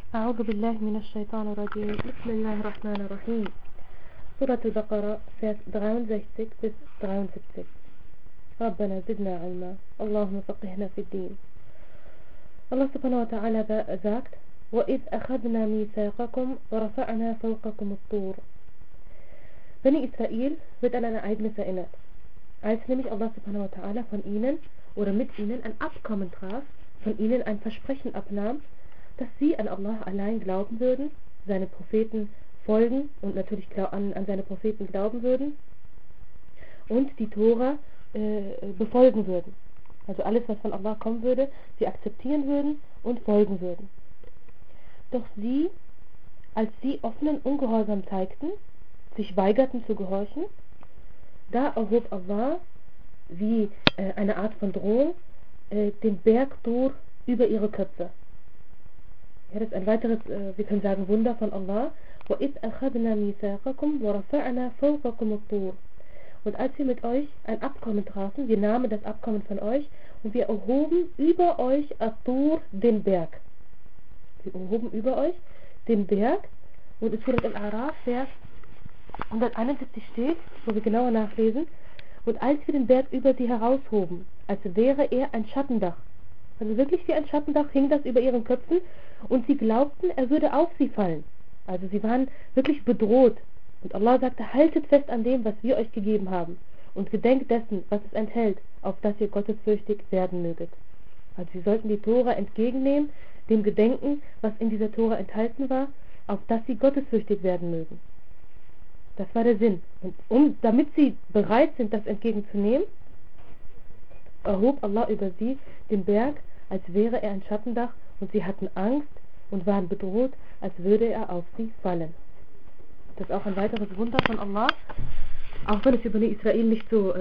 أعوذ بالله من الشيطان الرجيم. بسم الله الرحمن الرحيم. سورة البقرة Vers 63 bis 73. ربنا زدنا علما اللهم فقهنا في الدين. Allah subhanahu wa ta'ala sagt: وَإِذْ أَخَذْنَا مِيثَاقَكُمْ وَرَفَعْنَا فَوْقَكُمُ الطُّورَ. Bani Israel wird an ein Ereignis erinnert, als nämlich Allah subhanahu wa ta'ala von ihnen oder mit ihnen ein Abkommen traf, von ihnen ein Versprechen abnahm, dass sie an Allah allein glauben würden, seine Propheten folgen und natürlich an seine Propheten glauben würden und die Tora befolgen würden. Also alles, was von Allah kommen würde, sie akzeptieren würden und folgen würden. Doch sie, als sie offenen Ungehorsam zeigten, sich weigerten zu gehorchen, da erhob Allah wie eine Art von Drohung den Berg Tur über ihre Köpfe. Ja, das ist ein weiteres, wir können sagen, Wunder von Allah. وَإِذْ أَخَذْنَا مِيثَاقَكُمْ وَرَفَعْنَا فَوْقَكُمُ الطُّورَ. Und als wir mit euch ein Abkommen trafen, wir nahmen das Abkommen von euch und wir erhoben über euch At-Tur, den Berg. Wir erhoben über euch den Berg, und es Surat Al-A'raf, Vers 171 steht, wo wir genauer nachlesen: und als wir den Berg über sie heraushoben, als wäre er ein Schattendach, also wirklich wie ein Schattendach hing das über ihren Köpfen, und sie glaubten, er würde auf sie fallen. Also sie waren wirklich bedroht. Und Allah sagte: haltet fest an dem, was wir euch gegeben haben, und gedenkt dessen, was es enthält, auf dass ihr gottesfürchtig werden möget. Also sie sollten die Tora entgegennehmen, dem gedenken, was in dieser Tora enthalten war, auf dass sie gottesfürchtig werden mögen. Das war der Sinn. Und damit sie bereit sind, das entgegenzunehmen, erhob Allah über sie den Berg, als wäre er ein Schattendach, und sie hatten Angst und waren bedroht, als würde er auf sie fallen. Das ist auch ein weiteres Wunder von Allah, auch wenn es über die Israel nicht so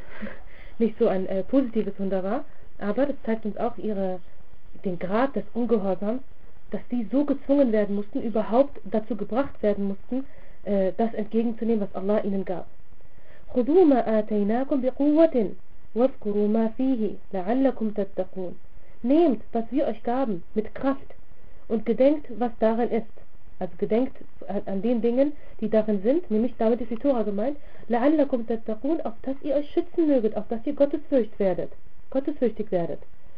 ein positives Wunder war, aber das zeigt uns auch den Grad des Ungehorsams, dass die so gezwungen werden mussten, überhaupt dazu gebracht werden mussten, das entgegenzunehmen, was Allah ihnen gab. خُذُوا مَا آتَيْنَاكُمْ بِقُوَّةٍ وَاذْكُرُوا مَا فِيهِ لَعَلَّكُمْ تَتَّقُونَ. Nehmt, was wir euch gaben, mit Kraft, und gedenkt, was darin ist. Also gedenkt an den Dingen, die darin sind, nämlich damit ist die Tora gemeint, لَعَلَّكُمْ تَتَّقُونَ, auf dass ihr euch schützen möget, auf dass ihr gottesfürchtig werdet.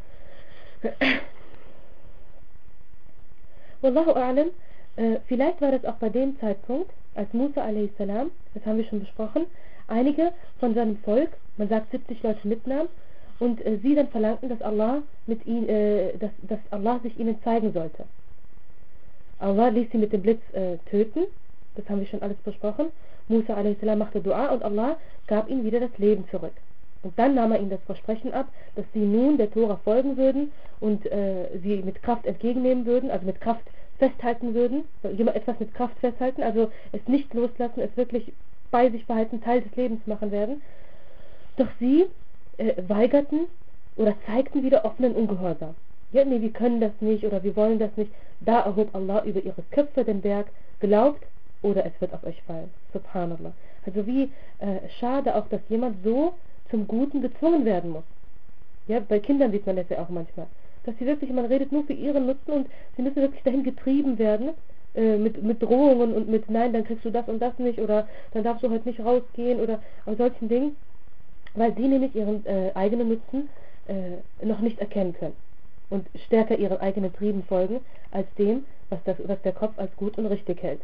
Wallahu a'lam, vielleicht war das auch bei dem Zeitpunkt, als Musa a.s., das haben wir schon besprochen, einige von seinem Volk, man sagt 70 Leute, mitnahm, und sie dann verlangten, dass Allah dass Allah sich ihnen zeigen sollte. Allah ließ sie mit dem Blitz töten, das haben wir schon alles besprochen. Musa a.s. machte Dua und Allah gab ihnen wieder das Leben zurück. Und dann nahm er ihnen das Versprechen ab, dass sie nun der Tora folgen würden und sie mit Kraft entgegennehmen würden, also mit Kraft festhalten würden, etwas mit Kraft festhalten, also es nicht loslassen, es wirklich bei sich behalten, Teil des Lebens machen werden. Doch sie weigerten oder zeigten wieder offenen Ungehorsam. Ja, nee, wir können das nicht oder wir wollen das nicht. Da erhob Allah über ihre Köpfe den Berg, glaubt oder es wird auf euch fallen. Subhanallah. Also wie schade auch, dass jemand so zum Guten gezwungen werden muss. Ja, bei Kindern sieht man das ja auch manchmal. Dass sie wirklich, man redet nur für ihren Nutzen und sie müssen wirklich dahin getrieben werden, mit Drohungen und mit nein, dann kriegst du das und das nicht oder dann darfst du heute nicht rausgehen oder aus solchen Dingen, weil die nämlich ihren eigenen Nutzen noch nicht erkennen können und stärker ihren eigenen Trieben folgen, als dem, was der Kopf als gut und richtig hält.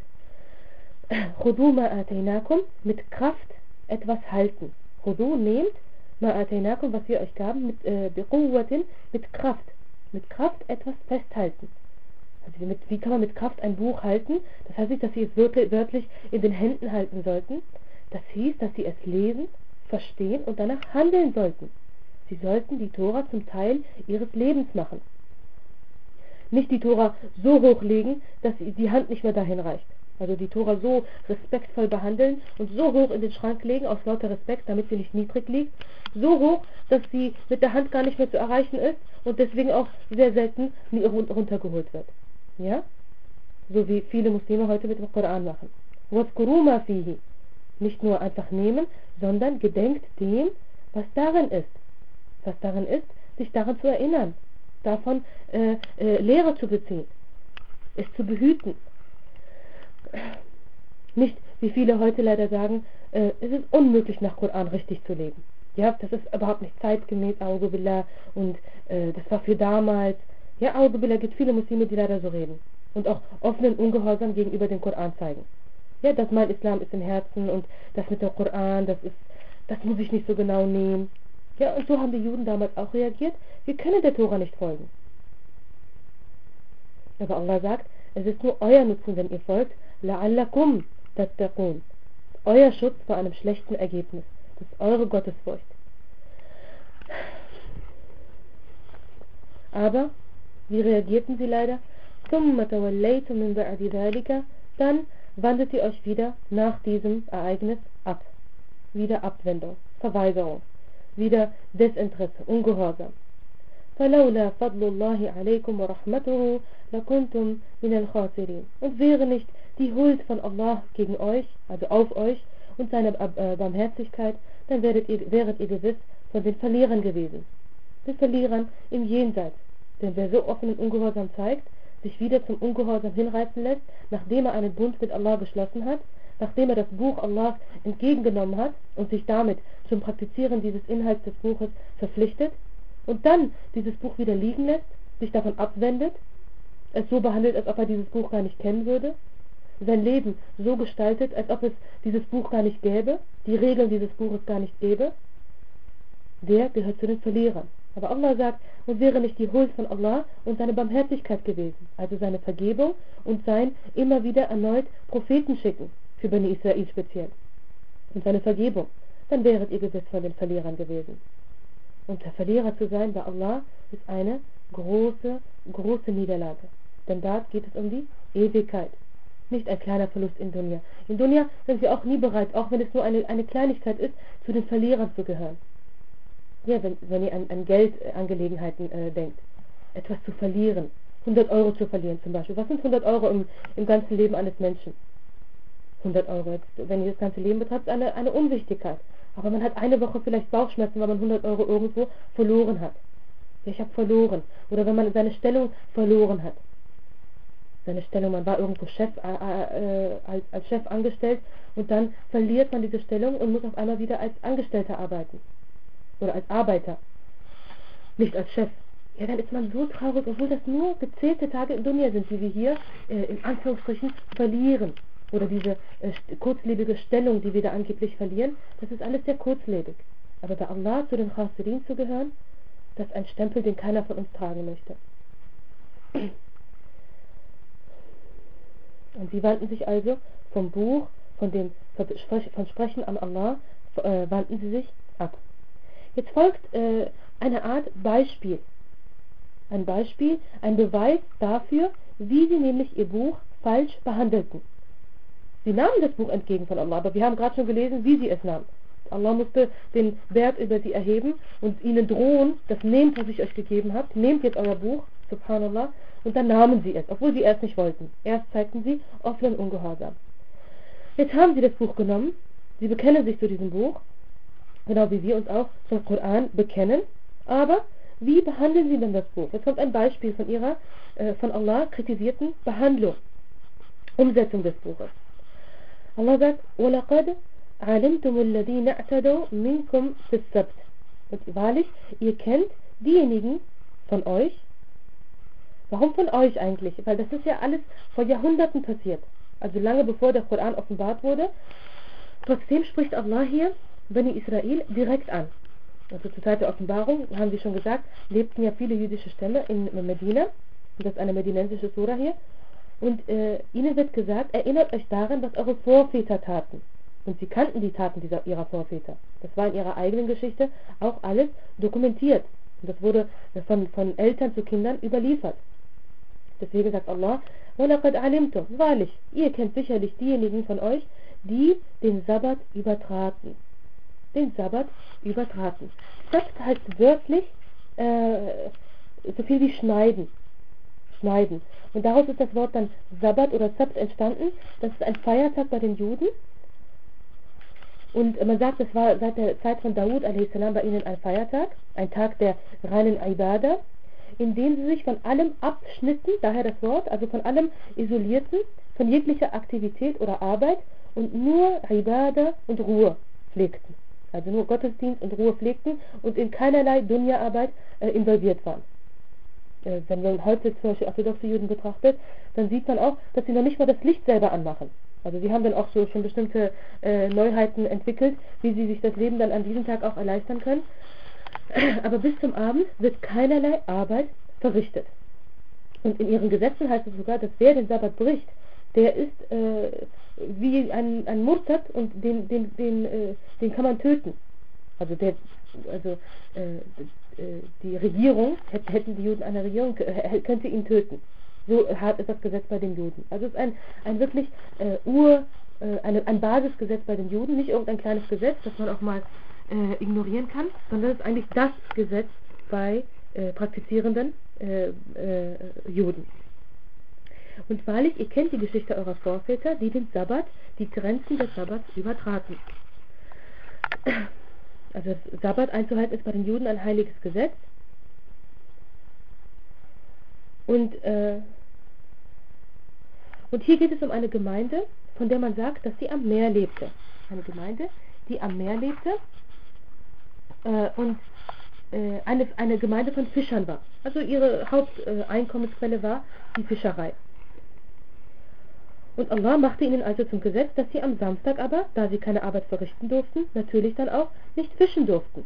Khudu ma atainakum, mit Kraft etwas halten. Khudu, nehmt, ma atainakum, was wir euch gaben, mit biquwwatin, mit Kraft etwas festhalten. Also wie kann man mit Kraft ein Buch halten? Das heißt nicht, dass sie es wörtlich in den Händen halten sollten. Das hieß, dass sie es lesen, verstehen und danach handeln sollten. Sie sollten die Tora zum Teil ihres Lebens machen. Nicht die Tora so hochlegen, dass die Hand nicht mehr dahin reicht. Also die Tora so respektvoll behandeln und so hoch in den Schrank legen, aus lauter Respekt, damit sie nicht niedrig liegt. So hoch, dass sie mit der Hand gar nicht mehr zu erreichen ist und deswegen auch sehr selten runtergeholt wird. Ja? So wie viele Muslime heute mit dem Koran machen. وَاذْكُرُوا مَا فِيهِ. Nicht nur einfach nehmen, sondern gedenkt dem, was darin ist. Was darin ist, sich daran zu erinnern, davon Lehre zu beziehen. es zu behüten. Nicht, wie viele heute leider sagen, es ist unmöglich, nach Koran richtig zu leben. Ja, das ist überhaupt nicht zeitgemäß, A'udhu Billah, und das war für damals. Ja, A'udhu Billah, gibt viele Muslime, die leider so reden. Und auch offenen Ungehorsam gegenüber dem Koran zeigen. Ja, dass mein Islam ist im Herzen und das mit dem Koran, das muss ich nicht so genau nehmen. Ja, und so haben die Juden damals auch reagiert. Wir können der Tora nicht folgen. Aber Allah sagt, es ist nur euer Nutzen, wenn ihr folgt. La'allakum tattaqun. Euer Schutz vor einem schlechten Ergebnis. Das ist eure Gottesfurcht. Aber, wie reagierten sie leider? ثُمَّ تَوَلَّيْتُم مِّن بَعْدِ ذَلِكَ. Dann wandelt ihr euch wieder nach diesem Ereignis ab. Wieder Abwendung, Verweigerung, wieder Desinteresse, Ungehorsam. فَلَوْلَا فَضْلُ اللَّهِ عَلَيْكُمْ وَرَحْمَتُهُ لَكُنْتُمْ مِنَ الْخَاسِرِينَ. Und wäre nicht die Huld von Allah gegen euch, also auf euch, und seine Barmherzigkeit, dann wäret ihr gewiss von den Verlierern gewesen. Den Verlierern im Jenseits. Denn wer so offenen Ungehorsam zeigt, sich wieder zum Ungehorsam hinreißen lässt, nachdem er einen Bund mit Allah geschlossen hat, nachdem er das Buch Allahs entgegengenommen hat und sich damit zum Praktizieren dieses Inhalts des Buches verpflichtet und dann dieses Buch wieder liegen lässt, sich davon abwendet, es so behandelt, als ob er dieses Buch gar nicht kennen würde, sein Leben so gestaltet, als ob es dieses Buch gar nicht gäbe, die Regeln dieses Buches gar nicht gäbe, der gehört zu den Verlierern. Aber Allah sagt, und wäre nicht die Huld von Allah und seine Barmherzigkeit gewesen, also seine Vergebung und sein immer wieder erneut Propheten schicken, für Bani Israel speziell, und seine Vergebung, dann wäret ihr gewiss von den Verlierern gewesen. Und der Verlierer zu sein bei Allah ist eine große, große Niederlage. Denn da geht es um die Ewigkeit. Nicht ein kleiner Verlust in Dunya. In Dunya sind wir auch nie bereit, auch wenn es nur eine Kleinigkeit ist, zu den Verlierern zu gehören. Ja, wenn ihr an Geldangelegenheiten denkt. Etwas zu verlieren. 100 Euro zu verlieren zum Beispiel. Was sind 100 Euro im ganzen Leben eines Menschen? 100 Euro, wenn ihr das ganze Leben betrachtet, eine Unwichtigkeit. Aber man hat eine Woche vielleicht Bauchschmerzen, weil man 100 Euro irgendwo verloren hat. Ja, ich habe verloren. Oder wenn man seine Stellung verloren hat. Seine Stellung, man war irgendwo Chef, als Chef angestellt und dann verliert man diese Stellung und muss auf einmal wieder als Angestellter arbeiten. Oder als Arbeiter. Nicht als Chef. Ja, dann ist man so traurig, obwohl das nur gezählte Tage in Dunya sind, die wir hier in Anführungsstrichen verlieren. Oder diese kurzlebige Stellung, die wir da angeblich verlieren, das ist alles sehr kurzlebig. Aber bei Allah zu den Khasirin zu gehören, das ist ein Stempel, den keiner von uns tragen möchte. Und sie wandten sich also vom Buch, von Sprechen an Allah, wandten sie sich ab. Jetzt folgt eine Art Beispiel. Ein Beispiel, ein Beweis dafür, wie sie nämlich ihr Buch falsch behandelten. Sie nahmen das Buch entgegen von Allah, aber wir haben gerade schon gelesen, wie sie es nahmen. Allah musste den Berg über sie erheben und ihnen drohen, das nehmt, was ich euch gegeben habe, nehmt jetzt euer Buch, subhanallah, und dann nahmen sie es, obwohl sie erst nicht wollten. Erst zeigten sie offenen Ungehorsam. Jetzt haben sie das Buch genommen, sie bekennen sich zu diesem Buch, genau wie wir uns auch zum Koran bekennen, aber wie behandeln sie denn das Buch? Jetzt kommt ein Beispiel von ihrer, von Allah kritisierten Behandlung, Umsetzung des Buches. Allah sagt, وَلَقَدْ عَلِمْتُمُ الَّذِينَ اعْتَدَوْا مِنْكُمْ فِي السَّبْتِ. Und wahrlich, ihr kennt diejenigen von euch. Warum von euch eigentlich? Weil das ist ja alles vor Jahrhunderten passiert. Also lange bevor der Koran offenbart wurde. Trotzdem spricht Allah hier Bani Israel direkt an. Also zur Zeit der Offenbarung, haben wir schon gesagt, lebten ja viele jüdische Stämme in Medina. Und das ist eine medinensische Sura hier. Und ihnen wird gesagt, erinnert euch daran, was eure Vorväter taten. Und sie kannten die Taten ihrer Vorväter. Das war in ihrer eigenen Geschichte auch alles dokumentiert. Und das wurde von Eltern zu Kindern überliefert. Deswegen sagt Allah, وَلَقَدْ عَلِمْتُمْ. Wahrlich, ihr kennt sicherlich diejenigen von euch, die den Sabbat übertraten. Den Sabbat übertraten. Sabbat heißt wörtlich so viel wie schneiden. Schneiden. Und daraus ist das Wort dann Sabbat oder Sabt entstanden. Das ist ein Feiertag bei den Juden. Und man sagt, das war seit der Zeit von Dawud a.s. bei ihnen ein Feiertag. Ein Tag der reinen Ibadah, indem sie sich von allem abschnitten, daher das Wort, also von allem isolierten, von jeglicher Aktivität oder Arbeit und nur Ibadah und Ruhe pflegten. Also nur Gottesdienst und Ruhe pflegten und in keinerlei Dunya-Arbeit involviert waren. Wenn man heute zum Beispiel orthodoxe Juden betrachtet, dann sieht man auch, dass sie noch nicht mal das Licht selber anmachen. Also sie haben dann auch so schon bestimmte Neuheiten entwickelt, wie sie sich das Leben dann an diesem Tag auch erleichtern können. Aber bis zum Abend wird keinerlei Arbeit verrichtet. Und in ihren Gesetzen heißt es sogar, dass wer den Sabbat bricht, der ist wie ein Murtad und den kann man töten. Also die Regierung, hätten die Juden eine Regierung, könnte ihn töten. So hart ist das Gesetz bei den Juden. Also es ist ein wirklich ein Basisgesetz bei den Juden, nicht irgendein kleines Gesetz, das man auch mal ignorieren kann, sondern es ist eigentlich das Gesetz bei praktizierenden Juden. Und wahrlich, ihr kennt die Geschichte eurer Vorväter, die den Sabbat, die Grenzen des Sabbats übertraten. Also das Sabbat einzuhalten ist bei den Juden ein heiliges Gesetz. Und hier geht es um eine Gemeinde, von der man sagt, dass sie am Meer lebte. Eine Gemeinde, die am Meer lebte und eine Gemeinde von Fischern war. Also ihre Haupteinkommensquelle war die Fischerei. Und Allah machte ihnen also zum Gesetz, dass sie am Samstag aber, da sie keine Arbeit verrichten durften, natürlich dann auch nicht fischen durften.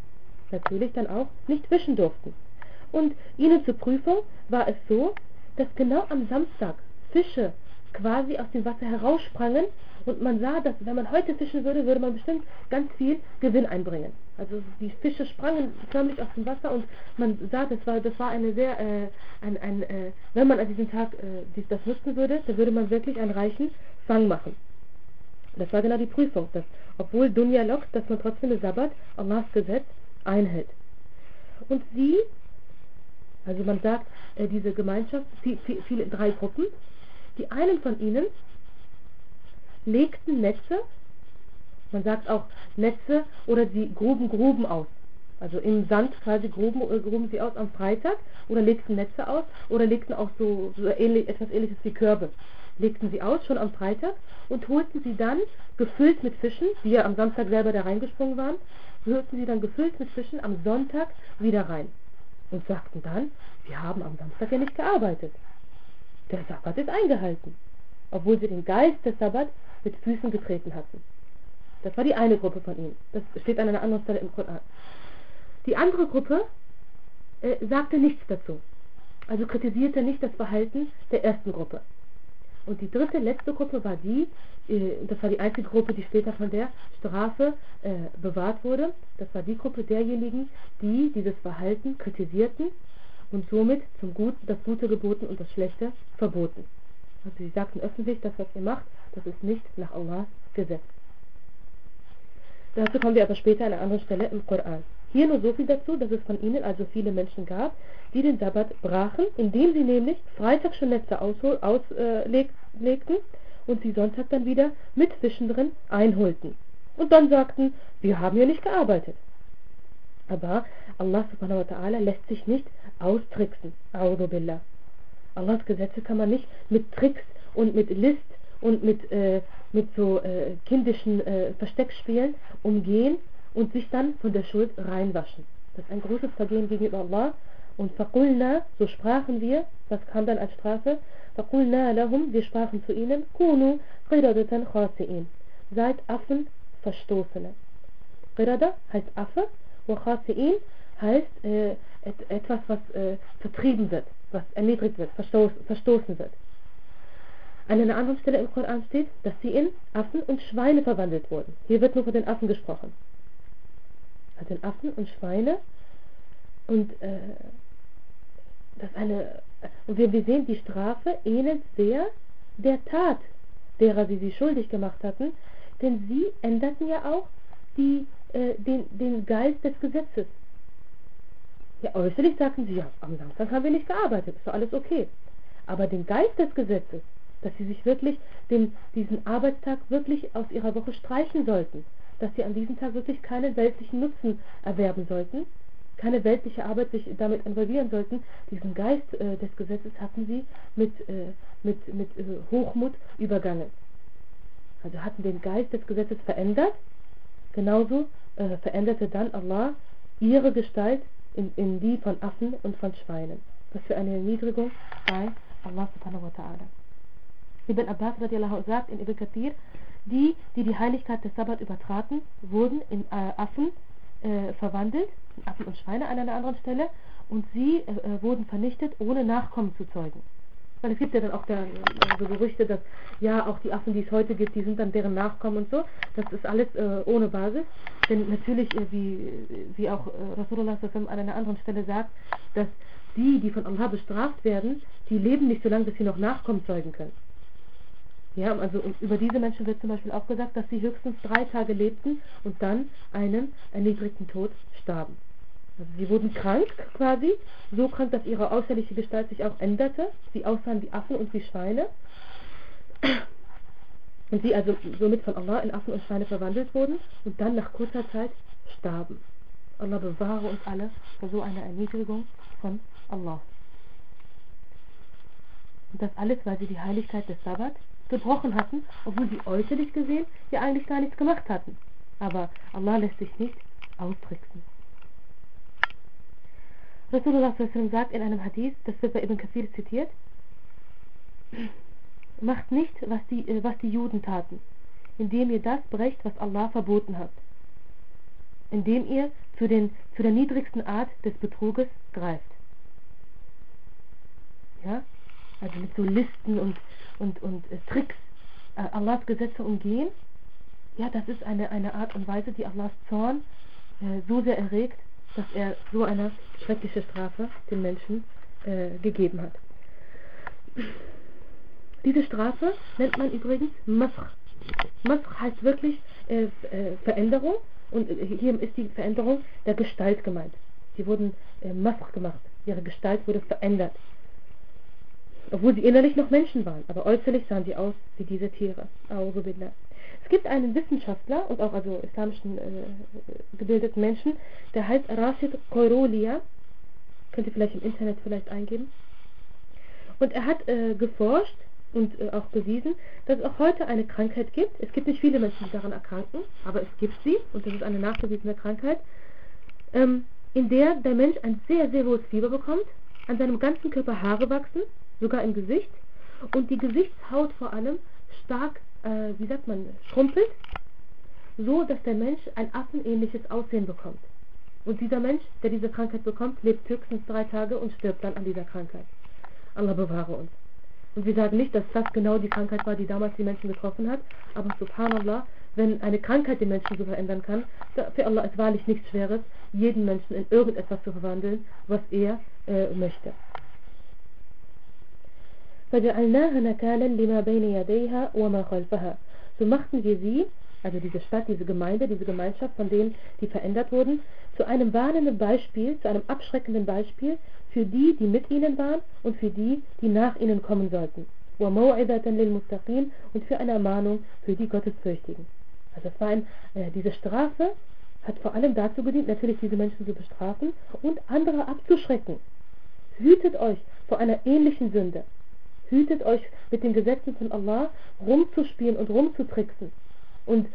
Und ihnen zur Prüfung war es so, dass genau am Samstag Fische quasi aus dem Wasser heraussprangen und man sah, dass wenn man heute fischen würde, würde man bestimmt ganz viel Gewinn einbringen. Also die Fische sprangen förmlich aus dem Wasser und man sah, das war eine sehr, wenn man an diesem Tag das nutzen würde, dann würde man wirklich einen reichen Fang machen. Das war genau die Prüfung, dass obwohl Dunya lockt, dass man trotzdem den Sabbat, Allahs Gesetz, einhält. Und also man sagt, diese Gemeinschaft, viele 3 Gruppen, die einen von ihnen legten Netze, man sagt auch Netze, oder sie gruben aus. Also im Sand quasi gruben sie aus am Freitag oder legten Netze aus oder legten auch so etwas ähnliches wie Körbe. Legten sie aus, schon am Freitag, und holten sie dann gefüllt mit Fischen, die ja am Samstag selber da reingesprungen waren, holten sie dann gefüllt mit Fischen am Sonntag wieder rein. Und sagten dann, wir haben am Samstag ja nicht gearbeitet. Der Sabbat ist eingehalten. Obwohl sie den Geist des Sabbats mit Füßen getreten hatten. Das war die eine Gruppe von ihnen. Das steht an einer anderen Stelle im Koran. Die andere Gruppe sagte nichts dazu. Also kritisierte nicht das Verhalten der ersten Gruppe. Und die dritte, letzte Gruppe war das war die einzige Gruppe, die später von der Strafe bewahrt wurde. Das war die Gruppe derjenigen, die dieses Verhalten kritisierten und somit das Gute geboten und das Schlechte verboten. Also sie sagten öffentlich, das was ihr macht, das ist nicht nach Allahs Gesetz. Dazu kommen wir aber später an einer anderen Stelle im Koran. Hier nur so viel dazu, dass es von ihnen also viele Menschen gab, die den Sabbat brachen, indem sie nämlich Freitag schon Netze auslegten und sie Sonntag dann wieder mit Fischen drin einholten. Und dann sagten, wir haben ja nicht gearbeitet. Aber Allah subhanahu wa ta'ala lässt sich nicht austricksen. A'udhu billah. Allahs Gesetze kann man nicht mit Tricks und mit List und mit so kindischen Versteckspielen umgehen und sich dann von der Schuld reinwaschen. Das ist ein großes Vergehen gegenüber Allah. Und faqulna, so sprachen wir, was kam dann als Strafe? Faqulna lahum, wir sprachen zu ihnen, kunu qiradatan khasi'in, seid Affen, Verstoßene. Qirada heißt Affe, wa khasi'in heißt etwas, was vertrieben wird, was erniedrigt wird, verstoßen wird. An einer anderen Stelle im Koran steht, dass sie in Affen und Schweine verwandelt wurden. Hier wird nur von den Affen gesprochen. Also in Affen und Schweine. Und und wir sehen, die Strafe ähnelt sehr der Tat, derer sie schuldig gemacht hatten, denn sie änderten ja auch den Geist des Gesetzes. Ja, äußerlich sagten sie, ja, am Samstag haben wir nicht gearbeitet, ist doch alles okay. Aber den Geist des Gesetzes, dass sie sich wirklich diesen Arbeitstag wirklich aus ihrer Woche streichen sollten, dass sie an diesem Tag wirklich keinen weltlichen Nutzen erwerben sollten, keine weltliche Arbeit sich damit involvieren sollten, diesen Geist des Gesetzes hatten sie mit Hochmut übergangen. Also hatten den Geist des Gesetzes verändert, genauso veränderte dann Allah ihre Gestalt in die von Affen und von Schweinen. Was für eine Erniedrigung bei Allah subhanahu wa ta'ala. Ibn Abbas radiallahu anhu sagt in Ibn Kathir, die Heiligkeit des Sabbat übertraten, wurden in Affen verwandelt, in Affen und Schweine an einer anderen Stelle, und sie wurden vernichtet, ohne Nachkommen zu zeugen. Weil es gibt ja dann auch so Gerüchte, dass ja auch die Affen, die es heute gibt, die sind dann deren Nachkommen und so. Das ist alles ohne Basis. Denn natürlich, wie auch Rasulullah an einer anderen Stelle sagt, dass die von Allah bestraft werden, die leben nicht so lange, dass sie noch Nachkommen zeugen können. Ja, also über diese Menschen wird zum Beispiel auch gesagt, dass sie höchstens 3 Tage lebten und dann einen erniedrigten Tod starben. Also sie wurden krank quasi, so krank, dass ihre äußerliche Gestalt sich auch änderte. Sie aussahen wie Affen und wie Schweine. Und sie also somit von Allah in Affen und Schweine verwandelt wurden und dann nach kurzer Zeit starben. Allah bewahre uns alle vor so einer Erniedrigung von Allah. Und das alles, weil sie die Heiligkeit des Sabbat gebrochen hatten, obwohl sie äußerlich gesehen ja eigentlich gar nichts gemacht hatten. Aber Allah lässt sich nicht austricksen. Rasulullah sagt in einem Hadith, das wird bei Ibn Kathir zitiert, macht nicht, was die Juden taten, indem ihr das brecht, was Allah verboten hat, indem ihr zu der niedrigsten Art des Betruges greift. Ja? Also mit so Listen und Tricks Allahs Gesetze umgehen, ja, das ist eine Art und Weise, die Allahs Zorn so sehr erregt, dass er so eine schreckliche Strafe den Menschen gegeben hat. Diese Strafe nennt man übrigens Masr. Masr heißt wirklich Veränderung, und hier ist die Veränderung der Gestalt gemeint. Sie wurden Masr gemacht, ihre Gestalt wurde verändert. Obwohl sie innerlich noch Menschen waren, aber äußerlich sahen sie aus wie diese Tiere. Es gibt einen Wissenschaftler und auch also islamischen gebildeten Menschen, der heißt Rashid Khairulia. Könnt ihr vielleicht im Internet eingeben. Und er hat geforscht und auch bewiesen, dass es auch heute eine Krankheit gibt. Es gibt nicht viele Menschen, die daran erkranken, aber es gibt sie, und das ist eine nachgewiesene Krankheit, in der der Mensch ein sehr, sehr hohes Fieber bekommt, an seinem ganzen Körper Haare wachsen, sogar im Gesicht, und die Gesichtshaut vor allem stark, schrumpelt, so dass der Mensch ein affenähnliches Aussehen bekommt. Und dieser Mensch, der diese Krankheit bekommt, lebt höchstens 3 Tage und stirbt dann an dieser Krankheit. Allah bewahre uns. Und wir sagen nicht, dass das genau die Krankheit war, die damals die Menschen getroffen hat, aber subhanallah, wenn eine Krankheit den Menschen so verändern kann, für Allah ist wahrlich nichts Schweres, jeden Menschen in irgendetwas zu verwandeln, was er möchte. فَجَعَلْنَاهَا نَكَالًا لِمَا بَيْنَ يَدَيْهَا وَمَا خَلْفَهَا. So machten wir sie, also diese Stadt, diese Gemeinde, diese Gemeinschaft, von denen die verändert wurden, zu einem warnenden Beispiel, zu einem abschreckenden Beispiel für die, die mit ihnen waren, und für die, die nach ihnen kommen sollten. وَمَوْعِظَةً لِلْمُتَّقِينَ, und für eine Ermahnung für die Gottesfürchtigen. Also es war diese Strafe hat vor allem dazu gedient, natürlich diese Menschen zu bestrafen und andere abzuschrecken. Hütet euch vor einer ähnlichen Sünde. Hütet euch mit den Gesetzen von Allah rumzuspielen und rumzutricksen und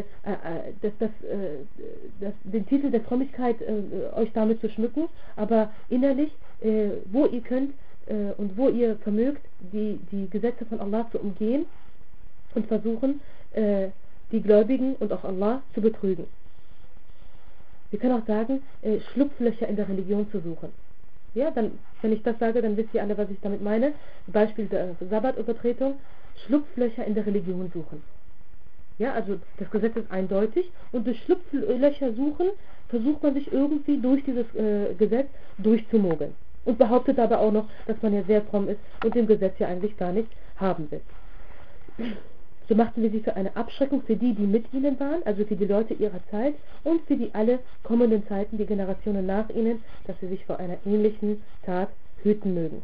den Titel der Frömmigkeit euch damit zu schmücken, aber innerlich, wo ihr könnt und wo ihr vermögt, die Gesetze von Allah zu umgehen und versuchen, die Gläubigen und auch Allah zu betrügen. Wir können auch sagen, Schlupflöcher in der Religion zu suchen. Ja, dann, wenn ich das sage, dann wisst ihr alle, was ich damit meine. Beispiel der Sabbatübertretung, Schlupflöcher in der Religion suchen. Ja, also das Gesetz ist eindeutig, und durch Schlupflöcher suchen versucht man sich irgendwie durch dieses Gesetz durchzumogeln. Und behauptet aber auch noch, dass man ja sehr fromm ist und dem Gesetz ja eigentlich gar nicht haben will. So machten wir sie für eine Abschreckung für die, die mit ihnen waren, also für die Leute ihrer Zeit, und für die alle kommenden Zeiten, die Generationen nach ihnen, dass sie sich vor einer ähnlichen Tat hüten mögen.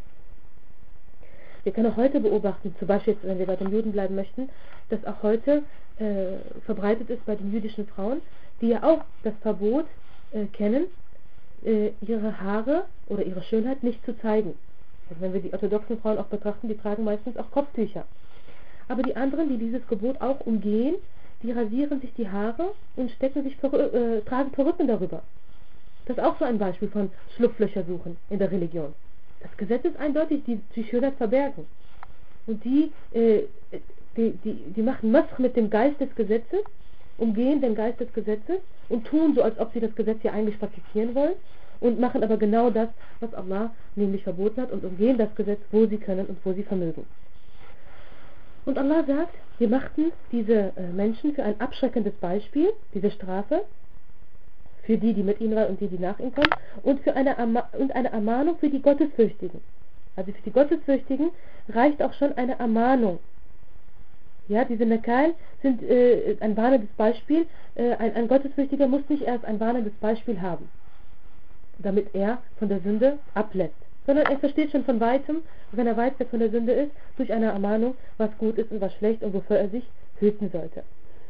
Wir können auch heute beobachten, zum Beispiel, wenn wir bei den Juden bleiben möchten, dass auch heute verbreitet ist bei den jüdischen Frauen, die ja auch das Verbot kennen, ihre Haare oder ihre Schönheit nicht zu zeigen. Also wenn wir die orthodoxen Frauen auch betrachten, die tragen meistens auch Kopftücher. Aber die anderen, die dieses Gebot auch umgehen, die rasieren sich die Haare und tragen Perücken darüber. Das ist auch so ein Beispiel von Schlupflöcher suchen in der Religion. Das Gesetz ist eindeutig, die Schönheit verbergen. Und die machen Masch mit dem Geist des Gesetzes, umgehen den Geist des Gesetzes und tun so, als ob sie das Gesetz hier eigentlich praktizieren wollen und machen aber genau das, was Allah nämlich verboten hat und umgehen das Gesetz, wo sie können und wo sie vermögen. Und Allah sagt, wir machten diese Menschen für ein abschreckendes Beispiel, diese Strafe, für die mit ihnen waren und die nach ihnen kommen, und für eine Ermahnung für die Gottesfürchtigen. Also für die Gottesfürchtigen reicht auch schon eine Ermahnung. Ja, diese Nakal sind ein warnendes Beispiel. Ein Gottesfürchtiger muss nicht erst ein warnendes Beispiel haben, damit er von der Sünde ablässt, sondern er versteht schon von Weitem, wenn er weit weg von der Sünde ist, durch eine Ermahnung, was gut ist und was schlecht und wofür er sich hüten sollte.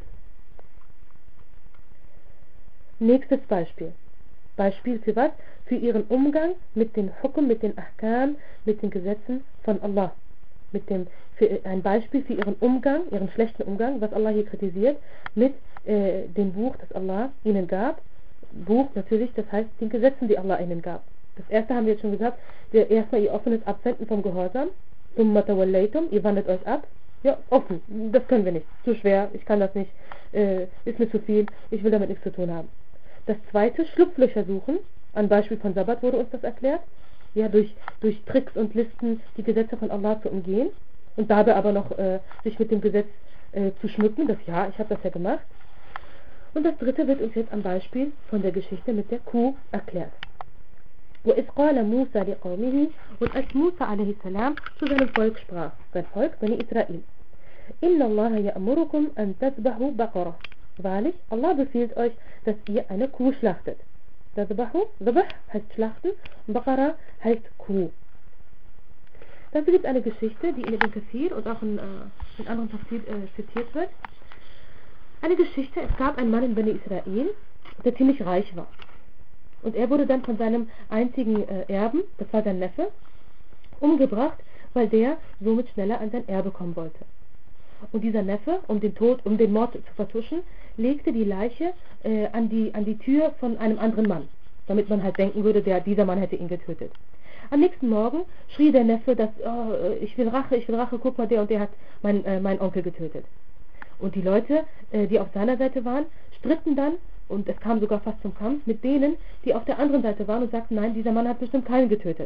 Nächstes Beispiel. Beispiel für was? Für ihren Umgang mit den Hukm, mit den Ahkam, mit den Gesetzen von Allah. Ein Beispiel für ihren Umgang, ihren schlechten Umgang, was Allah hier kritisiert, mit dem Buch, das Allah ihnen gab. Buch natürlich, das heißt den Gesetzen, die Allah ihnen gab. Das erste haben wir jetzt schon gesagt, erstmal ihr offenes Abwenden vom Gehorsam. Ihr wandelt euch ab. Ja, offen, das können wir nicht. Zu schwer, ich kann das nicht, ist mir zu viel, ich will damit nichts zu tun haben. Das zweite, Schlupflöcher suchen. Ein Beispiel von Sabbat wurde uns das erklärt. Ja, durch Tricks und Listen die Gesetze von Allah zu umgehen und dabei aber noch sich mit dem Gesetz zu schmücken, ich habe das ja gemacht. Und das dritte wird uns jetzt am Beispiel von der Geschichte mit der Kuh erklärt. وَإِذْ قَالَ مُوسَى لِقَوْمِهِ Und als Musa a.s. zu seinem Volk sprach, sein Volk, Bani Israel, إِنَّ اللَّهَ يَأْمُرُكُمْ أَن تَذْبَحُوا بَقَرَةً Wahrlich, Allah befiehlt euch, dass ihr eine Kuh schlachtet. Tadbahu, Dhabh heißt schlachten und Baqara heißt Kuh. Dazu gibt es eine Geschichte, die in Ibn Kathir und auch in anderen Tafsir zitiert wird. Eine Geschichte, es gab einen Mann in Bani Israel, der ziemlich reich war. Und er wurde dann von seinem einzigen Erben, das war sein Neffe, umgebracht, weil der somit schneller an sein Erbe kommen wollte. Und dieser Neffe, um den Mord zu vertuschen, legte die Leiche an die Tür von einem anderen Mann, damit man halt denken würde, dieser Mann hätte ihn getötet. Am nächsten Morgen schrie der Neffe, ich will Rache, guck mal, der und der hat meinen Onkel getötet. Und die Leute, die auf seiner Seite waren, stritten dann, und es kam sogar fast zum Kampf, mit denen, die auf der anderen Seite waren und sagten, nein, dieser Mann hat bestimmt keinen getötet.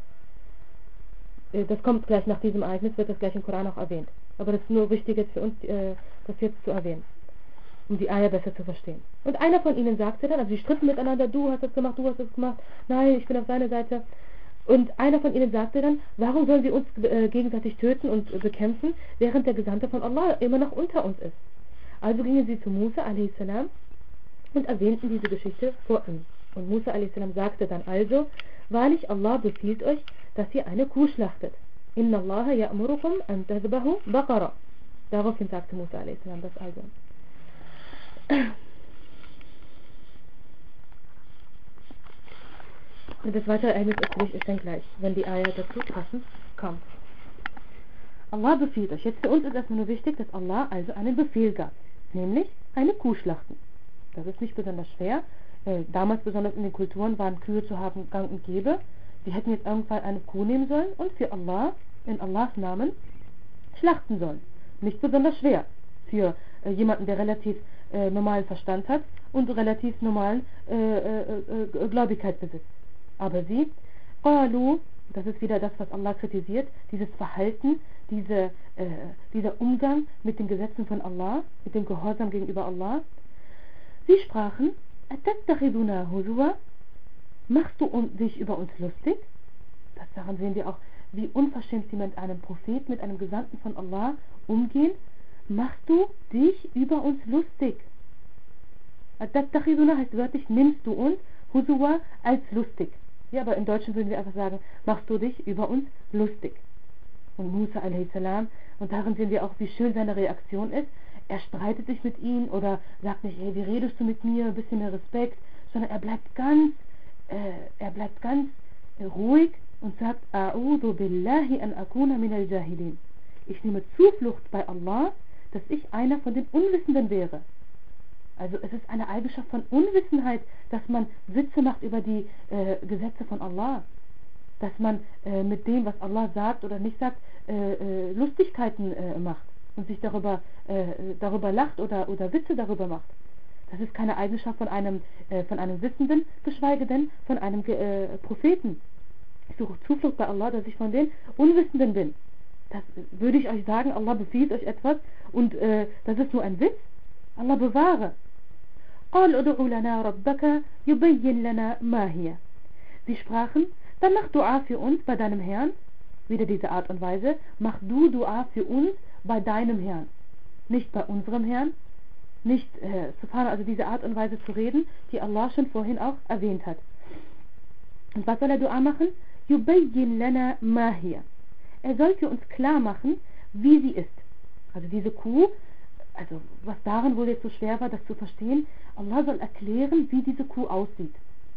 Das kommt gleich nach diesem Ereignis, wird das gleich im Koran auch erwähnt. Aber das ist nur wichtig jetzt für uns, das jetzt zu erwähnen, um die Eier besser zu verstehen. Und einer von ihnen sagte dann, also sie stritten miteinander, du hast das gemacht, nein, ich bin auf seiner Seite. Und einer von ihnen sagte dann, warum sollen wir uns gegenseitig töten und bekämpfen, während der Gesandte von Allah immer noch unter uns ist. Also gingen sie zu Musa a.s. und erwähnten diese Geschichte vor ihm. Und Musa a.s. sagte dann also, wahrlich Allah befiehlt euch, dass ihr eine Kuh schlachtet. Inna Allah ya'murukum an tadhbahu baqara. Daraufhin sagte Musa a.s. das also. Und das weitere Ereignis ist dann gleich, wenn die Eier dazu passend kommt. Allah befiehlt euch. Jetzt für uns ist erstmal nur wichtig, dass Allah also einen Befehl gab, nämlich eine Kuh schlachten. Das ist nicht besonders schwer. Damals besonders in den Kulturen waren Kühe zu haben gang und gäbe. Sie hätten jetzt irgendwann eine Kuh nehmen sollen und für Allah, in Allahs Namen, schlachten sollen. Nicht besonders schwer für jemanden, der relativ normalen Verstand hat und relativ normalen Gläubigkeit besitzt. Aber sie, qalu, das ist wieder das, was Allah kritisiert, dieses Verhalten, dieser Umgang mit den Gesetzen von Allah, mit dem Gehorsam gegenüber Allah. Sie sprachen, atattakhiduna huzwa, machst du dich über uns lustig? Daran sehen wir auch, wie unverschämt sie mit einem Prophet, mit einem Gesandten von Allah umgehen. Machst du dich über uns lustig? Atattakhiduna heißt wörtlich, nimmst du uns, huzwa als lustig. Ja, aber im Deutschen würden wir einfach sagen, machst du dich über uns lustig. Und Musa a.s., und darin sehen wir auch, wie schön seine Reaktion ist. Er streitet sich mit ihnen oder sagt nicht, hey, wie redest du mit mir, ein bisschen mehr Respekt, sondern er bleibt ganz er bleibt ganz ruhig und sagt, A'udhu billahi an akuna min al-Jahilin. Ich nehme Zuflucht bei Allah, dass ich einer von den Unwissenden wäre. Also es ist eine Eigenschaft von Unwissenheit, dass man Witze macht über die Gesetze von Allah. Dass man mit dem, was Allah sagt oder nicht sagt, Lustigkeiten macht und sich darüber lacht oder Witze darüber macht. Das ist keine Eigenschaft von einem Wissenden, geschweige denn von einem Propheten. Ich suche Zuflucht bei Allah, dass ich von den Unwissenden bin. Das würde ich euch sagen, Allah befiehlt euch etwas und das ist nur ein Witz. Allah bewahre. قال ادع لنا ربك يبين لنا ما هي. Sie sprachen, dann mach Dua für uns bei deinem Herrn. Wieder diese Art und Weise. Mach du Dua für uns bei deinem Herrn. Nicht bei unserem Herrn. Nicht, also diese Art und Weise zu reden, die Allah schon vorhin auch erwähnt hat. Und was soll er Dua machen? يبين لنا ما هي. Er soll für uns klar machen, wie sie ist. Also diese Kuh, also was darin wohl jetzt so schwer war, das zu verstehen, Allah soll erklären, wie diese Kuh aussieht.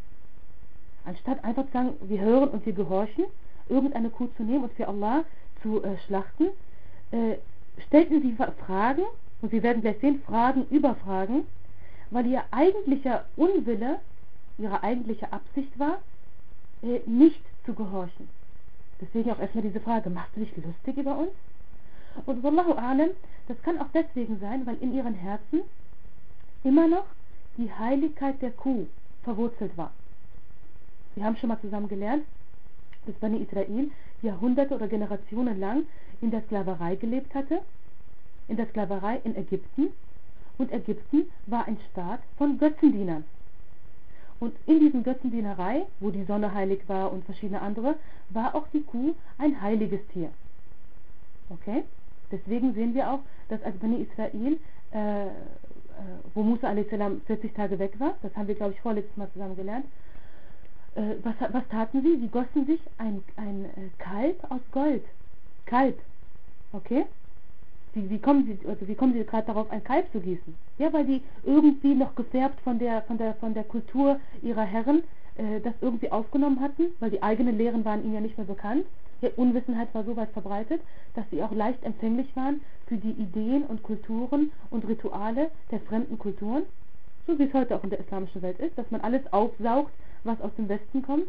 Anstatt einfach zu sagen, wir hören und wir gehorchen, irgendeine Kuh zu nehmen und für Allah zu schlachten, stellten sie Fragen, und Sie werden gleich sehen, Fragen über Fragen, weil ihr eigentlicher Unwille, ihre eigentliche Absicht war, nicht zu gehorchen. Deswegen auch erstmal diese Frage, machst du dich lustig über uns? Und Wallahu a'lam, das kann auch deswegen sein, weil in ihren Herzen immer noch die Heiligkeit der Kuh verwurzelt war. Wir haben schon mal zusammen gelernt, dass Bani Israel Jahrhunderte oder Generationen lang in der Sklaverei gelebt hatte, in der Sklaverei in Ägypten, und Ägypten war ein Staat von Götzendienern. Und in diesen Götzendienerei, wo die Sonne heilig war und verschiedene andere, war auch die Kuh ein heiliges Tier. Okay? Deswegen sehen wir auch, dass als Bani Israel, wo Musa a.s. 40 Tage weg war, das haben wir, glaube ich, vorletztes Mal zusammen gelernt, was taten sie? Sie gossen sich ein Kalb aus Gold. Kalb. Okay? Wie kommen sie gerade darauf, ein Kalb zu gießen? Ja, weil die irgendwie noch gefärbt von der Kultur ihrer Herren das irgendwie aufgenommen hatten, weil die eigenen Lehren waren ihnen ja nicht mehr bekannt. Ja, Unwissenheit war so weit verbreitet, dass sie auch leicht empfänglich waren für die Ideen und Kulturen und Rituale der fremden Kulturen, so wie es heute auch in der islamischen Welt ist, dass man alles aufsaugt, was aus dem Westen kommt,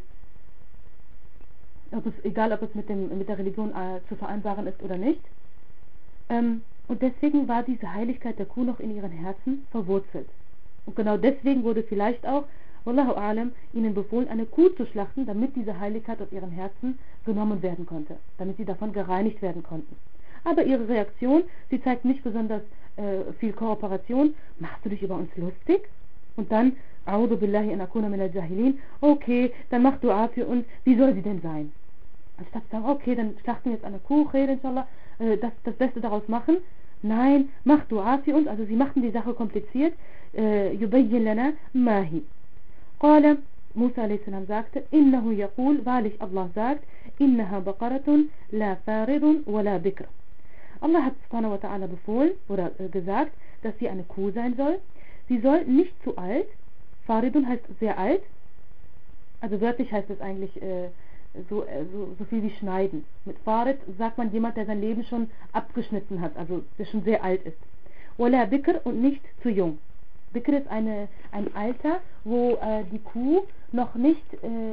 egal ob es mit der Religion zu vereinbaren ist oder nicht. Und deswegen war diese Heiligkeit der Kuh noch in ihren Herzen verwurzelt. Und genau deswegen wurde vielleicht auch, Wallahu a'lam, ihnen befohlen, eine Kuh zu schlachten, damit diese Heiligkeit aus ihren Herzen genommen werden konnte, damit sie davon gereinigt werden konnten. Aber ihre Reaktion, sie zeigt nicht besonders viel Kooperation. Machst du dich über uns lustig? Und dann, A'udhu billahi an akuna min al-Jahilin, okay, dann mach Dua für uns, wie soll sie denn sein? Anstatt zu sagen, okay, dann schlachten wir jetzt eine Kuh, inshallah, das Beste daraus machen. Nein, mach Dua für uns. Also sie machten die Sache kompliziert. Yubayyin lana mahi. Qala, Musa a.s. sagte, innahu yaqul, wahrlich Allah sagt, innaha baqaratun la faridun wa la bikr. Allah hat subhanahu wa ta'ala befohlen oder gesagt, dass sie eine Kuh sein soll. Sie soll nicht zu alt. Faridun heißt sehr alt. Also wörtlich heißt es eigentlich so viel wie schneiden. Mit Farid sagt man jemand, der sein Leben schon abgeschnitten hat, also der schon sehr alt ist. Wala Bikr, und nicht zu jung. Bikr ist ein Alter, wo die Kuh noch nicht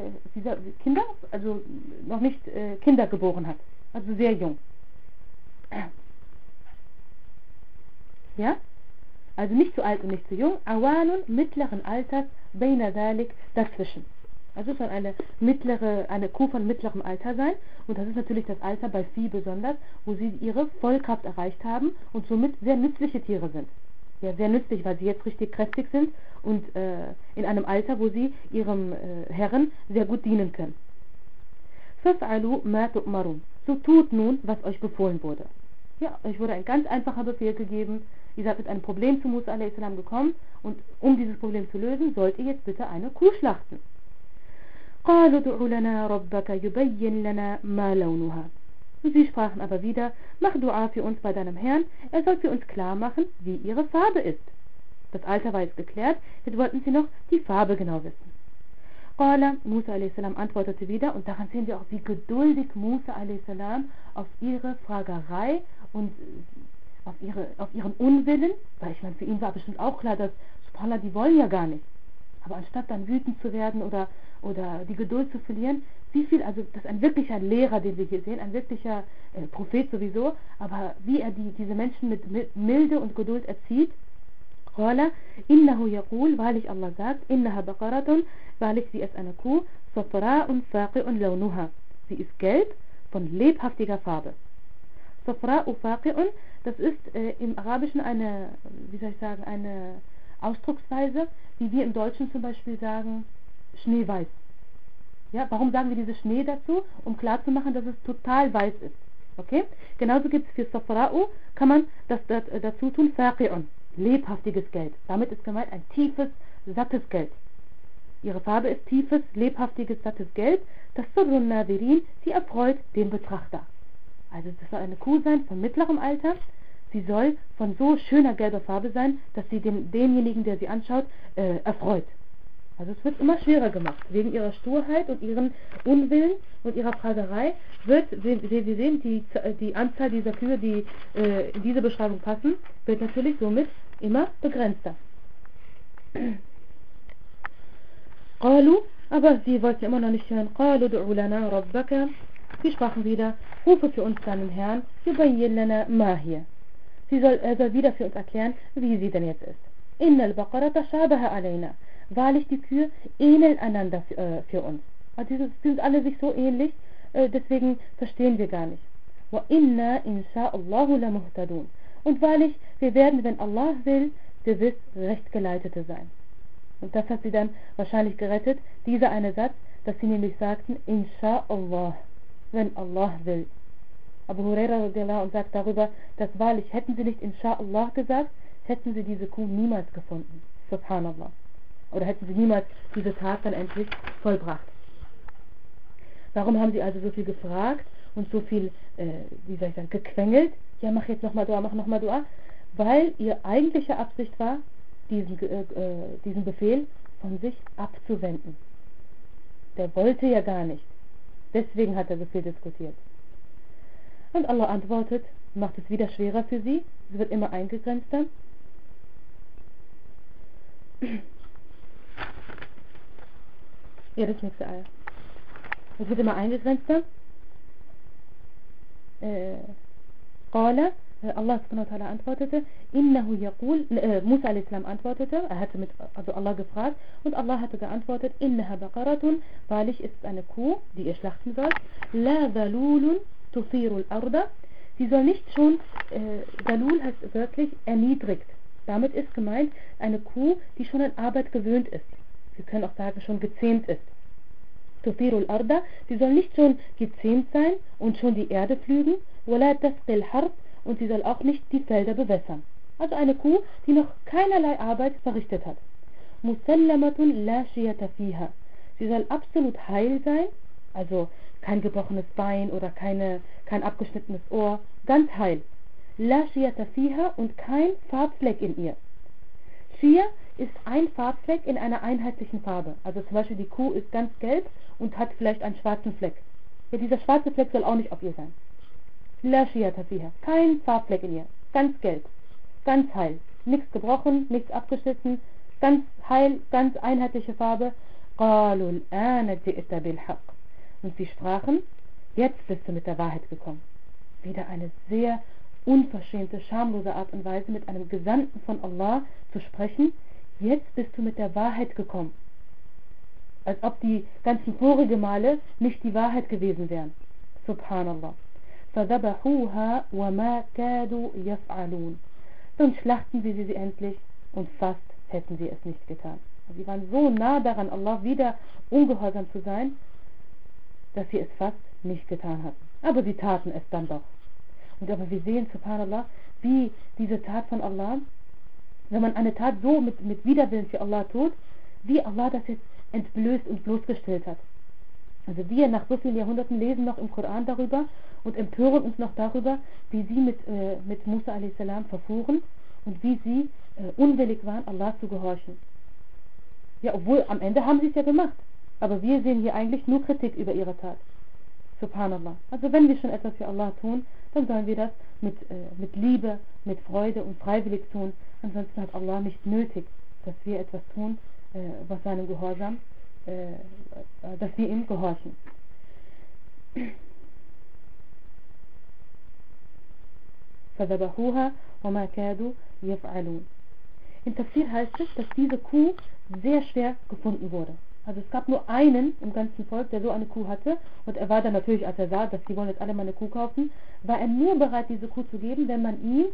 Kinder geboren hat. Also sehr jung. Ja? Also nicht zu alt und nicht zu jung. Awalun, mittleren Alters, Beina Dalik, dazwischen. Also es soll eine Kuh von mittlerem Alter sein, und das ist natürlich das Alter bei Vieh besonders, wo sie ihre Vollkraft erreicht haben und somit sehr nützliche Tiere sind. Ja, sehr nützlich, weil sie jetzt richtig kräftig sind und in einem Alter, wo sie ihrem Herren sehr gut dienen können. Faf'alu ma tu'marun. So tut nun, was euch befohlen wurde. Ja, euch wurde ein ganz einfacher Befehl gegeben. Ihr seid mit einem Problem zu Musa a.s. gekommen, und um dieses Problem zu lösen, sollt ihr jetzt bitte eine Kuh schlachten. قالوا ادع لنا ربك يبين لنا ما لونها. Sie sprachen aber wieder, mach Dua für uns bei deinem Herrn, er soll für uns klar machen, wie ihre Farbe ist. Das Alter war jetzt geklärt, jetzt wollten sie noch die Farbe genau wissen. Qala, Musa a.s. antwortete wieder, und daran sehen wir auch, wie geduldig Musa a.s. auf ihre Fragerei und auf ihren Unwillen, weil ich meine, für ihn war bestimmt auch klar, dass, subhanallah, die wollen ja gar nicht. Aber anstatt dann wütend zu werden oder die Geduld zu verlieren, also das ist ein wirklicher Lehrer, den wir hier sehen, ein wirklicher Prophet sowieso, aber wie er diese Menschen mit Milde und Geduld erzieht. Qala, innahu yaqul, wahrlich Allah sagt, innaha baqaratun, wahrlich sie ist eine Kuh, safra'un faqi'un lawnuha. Sie ist gelb, von lebhaftiger Farbe. Safra'u faqi'un, das ist im Arabischen eine Ausdrucksweise, wie wir im Deutschen zum Beispiel sagen, schneeweiß. Ja, warum sagen wir dieses Schnee dazu? Um klarzumachen, dass es total weiß ist. Okay? Genauso gibt es für Safra'u, kann man das dazu tun, faqi'un, lebhaftiges Gelb. Damit ist gemeint ein tiefes, sattes Gelb. Ihre Farbe ist tiefes, lebhaftiges, sattes Gelb. Das Surrun Nadirin, sie erfreut den Betrachter. Also das soll eine Kuh sein von mittlerem Alter. Sie soll von so schöner gelber Farbe sein, dass sie denjenigen, der sie anschaut, erfreut. Also es wird immer schwerer gemacht. Wegen ihrer Sturheit und ihren Unwillen und ihrer Fragerei wir sehen, die Anzahl dieser Kühe, die in diese Beschreibung passen, wird natürlich somit immer begrenzter. Qalu, aber sie wollten immer noch nicht hören. Qalu du'u lana rabbaka. Sie sprachen wieder, rufe für uns deinen Herrn, yubayyin lana ma hiya. Er soll wieder für uns erklären, wie sie denn jetzt ist. Innal baqarata shabaha alayna. Wahrlich, die Kühe ähneln einander für uns. Also die sind alle sich so ähnlich, deswegen verstehen wir gar nicht. Wa inna insha'Allahu la muhtadun. Und wahrlich, wir werden, wenn Allah will, gewiss Rechtgeleitete sein. Und das hat sie dann wahrscheinlich gerettet, dieser eine Satz, dass sie nämlich sagten, insha'Allah, wenn Allah will. Abu Huraira und sagt darüber, dass wahrlich, hätten sie nicht insha'Allah gesagt, hätten sie diese Kuh niemals gefunden. Subhanallah. Oder hätten sie niemals diese Tat dann endlich vollbracht. Warum haben sie also so viel gefragt und so viel, gequengelt? Ja, mach jetzt nochmal Dua, mach nochmal Dua. Weil ihr eigentliche Absicht war, diesen Befehl von sich abzuwenden. Der wollte ja gar nicht. Deswegen hat er so viel diskutiert. Und Allah antwortet, macht es wieder schwerer für sie. Es wird immer eingegrenzter. Ja, das nächste Eier. Es wird immer eingegrenzter. Qala, Allah subhanahu wa ta'ala antwortete, innahu yaqul, Musa a.s. antwortete, er hatte also Allah gefragt, und Allah hatte geantwortet, innaha baqaratun, wahrlich ist es eine Kuh, die ihr schlachten sollt, la dhalulun tuthirul arda, sie soll nicht schon, Dalul heißt wörtlich erniedrigt. Damit ist gemeint eine Kuh, die schon an Arbeit gewöhnt ist. Wir können auch sagen, schon gezähmt ist. Tuthirul arda, sie soll nicht schon gezähmt sein und schon die Erde pflügen, wala tasqil harb, und sie soll auch nicht die Felder bewässern. Also eine Kuh, die noch keinerlei Arbeit verrichtet hat. Musallamatun la shiyata fiha. Sie soll absolut heil sein, also kein gebrochenes Bein oder kein abgeschnittenes Ohr, ganz heil. La shiyata fiha, und kein Farbfleck in ihr. Shia ist ein Farbfleck in einer einheitlichen Farbe. Also zum Beispiel die Kuh ist ganz gelb und hat vielleicht einen schwarzen Fleck. Ja, dieser schwarze Fleck soll auch nicht auf ihr sein. La shiyata fiha, kein Farbfleck in ihr, ganz gelb, ganz heil, nichts gebrochen, nichts abgeschnitten, ganz heil, ganz einheitliche Farbe. Qalu al-ana ji'ta bil haqq. Und sie sprachen, jetzt bist du mit der Wahrheit gekommen. Wieder eine sehr unverschämte, schamlose Art und Weise, mit einem Gesandten von Allah zu sprechen. Jetzt bist du mit der Wahrheit gekommen. Als ob die ganzen vorigen Male nicht die Wahrheit gewesen wären. Subhanallah. فَذَبَحُوهَا وَمَا كَادُوا يَفْعَلُونَ. Dann schlachten sie endlich, und fast hätten sie es nicht getan. Sie waren so nah daran, Allah wieder ungehorsam zu sein, dass sie es fast nicht getan hatten. Aber sie taten es dann doch. Und aber wir sehen, subhanallah, wie diese Tat von Allah, wenn man eine Tat so mit Widerwillen für Allah tut, wie Allah das jetzt entblößt und bloßgestellt hat. Also wir nach so vielen Jahrhunderten lesen noch im Koran darüber und empören uns noch darüber, wie sie mit Musa a.s. verfuhren und wie sie unwillig waren, Allah zu gehorchen. Ja, obwohl am Ende haben sie es ja gemacht. Aber wir sehen hier eigentlich nur Kritik über ihre Tat. Subhanallah. Also wenn wir schon etwas für Allah tun, dann sollen wir das mit Liebe, mit Freude und freiwillig tun. Ansonsten hat Allah nicht nötig, dass wir etwas tun, was seinem Gehorsam, dass wir ihm gehorchen. فَذَبَحُوهَا وَمَا كَادُوا يَفْعَلُونَ. Im Tafsir heißt es, dass diese Kuh sehr schwer gefunden wurde. Also es gab nur einen im ganzen Volk, der so eine Kuh hatte, und er war dann natürlich, als er sah, dass die wollen jetzt alle mal eine Kuh kaufen, war er nur bereit, diese Kuh zu geben, wenn man ihm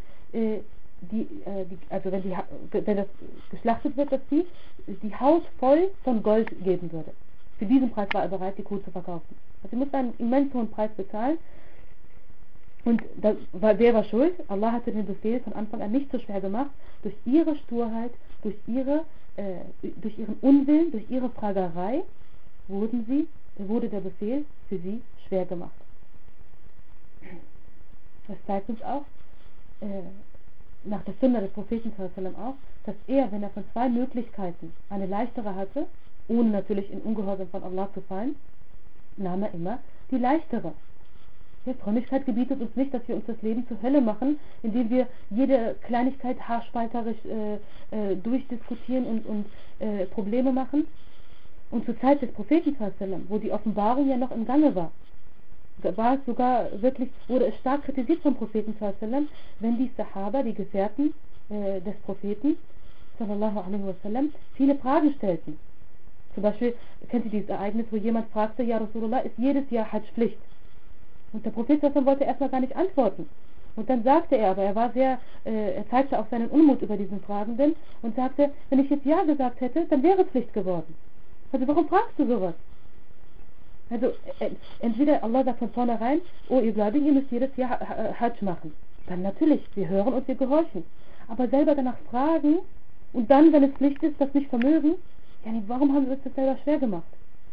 wenn das geschlachtet wird, dass die Haut voll von Gold geben würde. Für diesen Preis war er bereit, die Kuh zu verkaufen. Also er musste einen immens hohen Preis bezahlen. Und wer war schuld? Allah hatte den Befehl von Anfang an nicht so schwer gemacht. Durch ihre Sturheit, durch ihren Unwillen, durch ihre Fragerei wurde der Befehl für sie schwer gemacht. Das zeigt uns auch, nach der Sunna des Propheten auch, dass er, wenn er von zwei Möglichkeiten eine leichtere hatte, ohne natürlich in Ungehorsam von Allah zu fallen, nahm er immer die leichtere. Ja, Frömmigkeit gebietet uns nicht, dass wir uns das Leben zur Hölle machen, indem wir jede Kleinigkeit haarspalterisch durchdiskutieren und Probleme machen. Und zur Zeit des Propheten, wo die Offenbarung ja noch im Gange war, war es sogar wirklich, wurde es stark kritisiert vom Propheten, wenn die Sahaba, die Gefährten des Propheten, sallallahu alaihi wasallam, viele Fragen stellten. Zum Beispiel, kennt ihr dieses Ereignis, wo jemand fragte, ja Rasulullah, ist jedes Jahr Hajj Pflicht? Und der Prophet wollte erstmal gar nicht antworten. Und dann sagte er, aber er zeigte auch seinen Unmut über diesen Fragenden und sagte, wenn ich jetzt Ja gesagt hätte, dann wäre es Pflicht geworden. Also warum fragst du sowas? Also entweder Allah sagt von vornherein, oh ihr Gläubigen, ihr müsst jedes Jahr Hajj machen. Dann natürlich, wir hören und wir gehorchen. Aber selber danach fragen und dann, wenn es Pflicht ist, das nicht vermögen, ja, warum haben wir uns das selber schwer gemacht?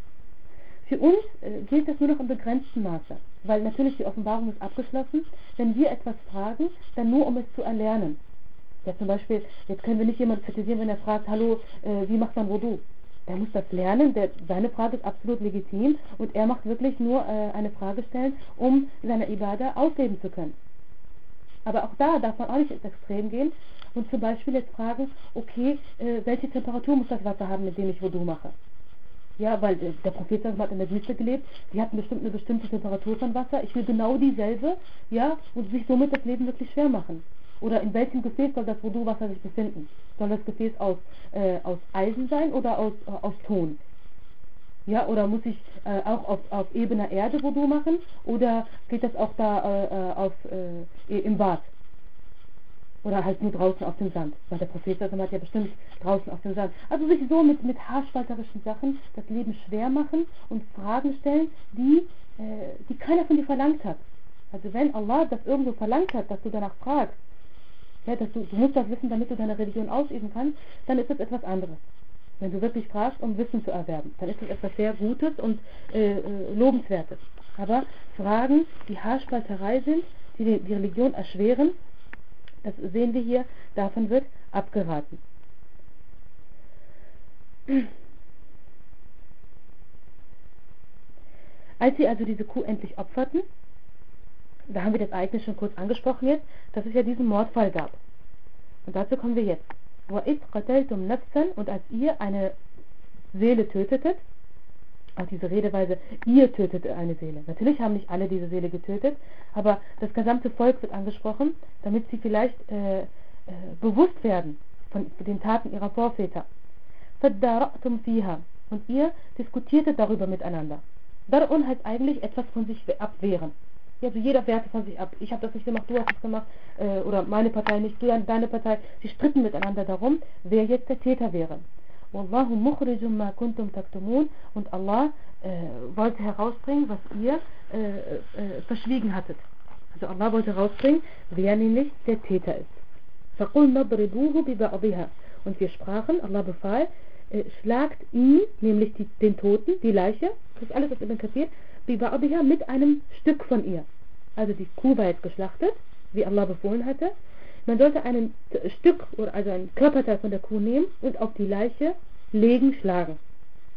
Für uns gilt das nur noch im begrenzten Maße, weil natürlich die Offenbarung ist abgeschlossen. Wenn wir etwas fragen, dann nur um es zu erlernen. Ja, zum Beispiel, jetzt können wir nicht jemanden kritisieren, wenn er fragt, hallo, wie macht man Wudu? Der muss das lernen, seine Frage ist absolut legitim und er macht wirklich nur eine Frage stellen, um seine Ibadah ausleben zu können. Aber auch da darf man auch nicht ins Extrem gehen und zum Beispiel jetzt fragen, okay, welche Temperatur muss das Wasser haben, mit dem ich Wudu mache? Ja, weil der Prophet hat in der Wüste gelebt, die hatten bestimmt eine bestimmte Temperatur von Wasser, ich will genau dieselbe, ja, und sich somit das Leben wirklich schwer machen. Oder in welchem Gefäß soll das Wudu-Wasser sich befinden? Soll das Gefäß aus Eisen sein oder aus Ton? Ja, oder muss ich auch auf ebener Erde Wudu machen? Oder geht das auch da im Bad? Oder halt nur draußen auf dem Sand. Weil der Prophet hat ja bestimmt draußen auf dem Sand. Also sich so mit haarspalterischen Sachen das Leben schwer machen und Fragen stellen, die keiner von dir verlangt hat. Also wenn Allah das irgendwo verlangt hat, dass du danach fragst, ja, dass du musst das wissen, damit du deine Religion ausüben kannst, dann ist das etwas anderes. Wenn du wirklich fragst, um Wissen zu erwerben, dann ist das etwas sehr Gutes und Lobenswertes. Aber Fragen, die Haarspalterei sind, die die Religion erschweren, das sehen wir hier, davon wird abgeraten. Als sie also diese Kuh endlich opferten, da haben wir das Ereignis schon kurz angesprochen jetzt, dass es ja diesen Mordfall gab. Und dazu kommen wir jetzt. وَإِذْ قَتَلْتُمْ نَفْسًا, und als ihr eine Seele tötetet, auch diese Redeweise, ihr tötete eine Seele. Natürlich haben nicht alle diese Seele getötet, aber das gesamte Volk wird angesprochen, damit sie vielleicht bewusst werden von den Taten ihrer Vorväter. فَدَّارَأْتُمْ فِيهَا, und ihr diskutiertet darüber miteinander. Dar'un heißt eigentlich etwas von sich abwehren. Also jeder wehrte von sich ab. Ich habe das nicht gemacht, du hast es gemacht, oder meine Partei nicht, du deine Partei. Sie stritten miteinander darum, wer jetzt der Täter wäre. Wallahu mukhrijum ma kuntum taktumun, und Allah wollte herausbringen, was ihr verschwiegen hattet. Also Allah wollte herausbringen, wer nämlich der Täter ist. فَقُلْنَا ضْرِبُوهُ بِبَعْضِهَا, und wir sprachen, Allah befahl, schlagt ihn, nämlich den Toten, die Leiche, das ist alles, was immer kapiert, بِبَعْضِهَا, mit einem Stück von ihr. Also die Kuh war jetzt geschlachtet, wie Allah befohlen hatte. Man sollte ein Stück, oder also ein Körperteil von der Kuh nehmen und auf die Leiche legen, schlagen.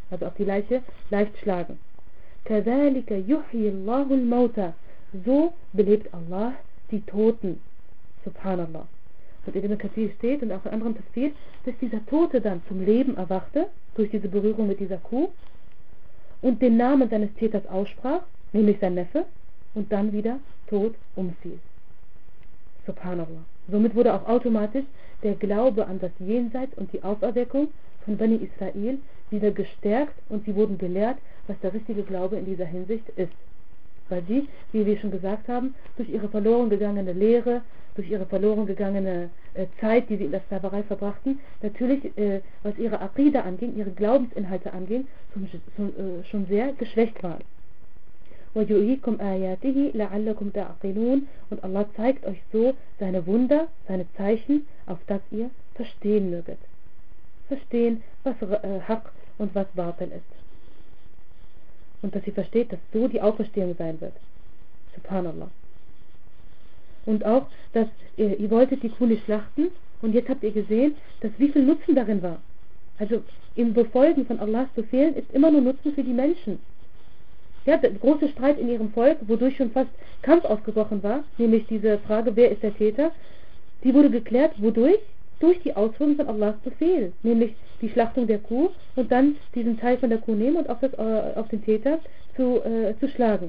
also auf die Leiche leicht schlagen. كَذَلِكَ يُحْيِي اللَّهُ الْمَوْتَى, so belebt Allah die Toten. Subhanallah. Und in Ibn Kathir steht und auch in anderen Tafsir, dass dieser Tote dann zum Leben erwachte, durch diese Berührung mit dieser Kuh, und den Namen seines Täters aussprach, nämlich sein Neffe, und dann wieder tot umfiel. Subhanallah. Somit wurde auch automatisch der Glaube an das Jenseits und die Auferweckung von Bani Israel wieder gestärkt und sie wurden gelehrt, was der richtige Glaube in dieser Hinsicht ist. Weil sie, wie wir schon gesagt haben, durch ihre verloren gegangene Lehre, durch ihre verloren gegangene Zeit, die sie in der Sklaverei verbrachten, natürlich, was ihre Aqida anging, ihre Glaubensinhalte anging, schon sehr geschwächt waren. وَيُرِيكُمْ آيَاتِهِ لَعَلَّكُمْ تَعْقِلُونَ, und Allah zeigt euch so seine Wunder, seine Zeichen, auf das ihr verstehen möget. Verstehen, was Haq und was Batil ist. Und dass ihr versteht, dass so die Auferstehung sein wird. Subhanallah. Und auch, dass ihr wolltet die Kuh nicht schlachten und jetzt habt ihr gesehen, dass wie viel Nutzen darin war. Also im Befolgen von Allahs Befehlen ist immer nur Nutzen für die Menschen. Ja, der große Streit in ihrem Volk, wodurch schon fast Kampf ausgebrochen war, nämlich diese Frage, wer ist der Täter, die wurde geklärt, wodurch? Durch die Ausführung von Allahs Befehl, nämlich die Schlachtung der Kuh und dann diesen Teil von der Kuh nehmen und auf den Täter zu schlagen.